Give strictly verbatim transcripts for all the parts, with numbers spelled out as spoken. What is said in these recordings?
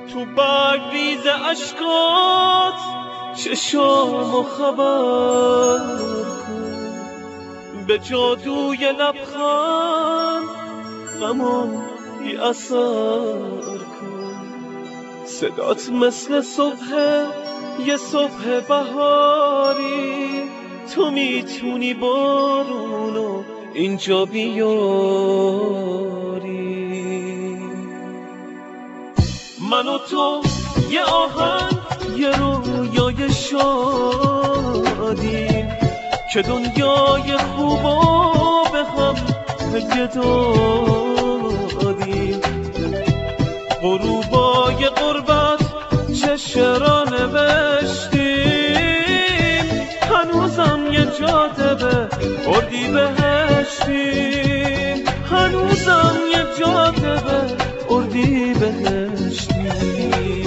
تو برگریز عشقات چشامو خبر کن، به جادوی لبخند غمو بی اثر کن. صدات مثل صبح یه صبح بهاری، تو میتونی بارونو اینجا بیاری. من و تو یه آهنگ یه رویای شادیم که دنیای خوبو به هم هدیه دادیم. غروبای غربت چه شعرا نوشتیم، هنوزم یه جاده اردی بهشتیم، هنوزم یه جاده اردی بهشتیم.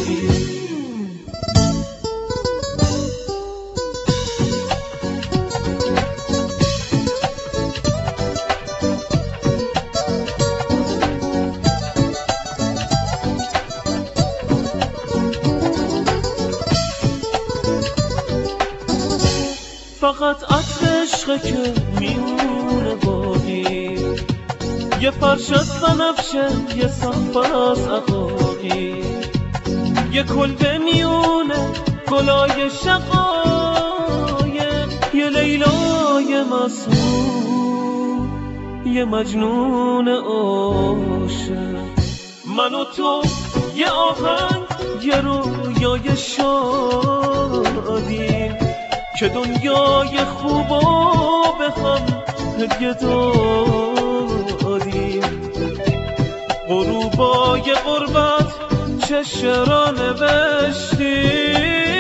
فقط عطر عشقه که میونه بادی، یه فرش از بنفشه، یه صفحه از عقاقی، یه کلبه میونه گلای شقایق، یه لیلای مسموم، یه مجنون عاشق. من و تو یه آهنگ یه رویای شادیم که دنیای خوبو به هم هدیه دادیم. غروبای غربت چه شعرا نوشتیم،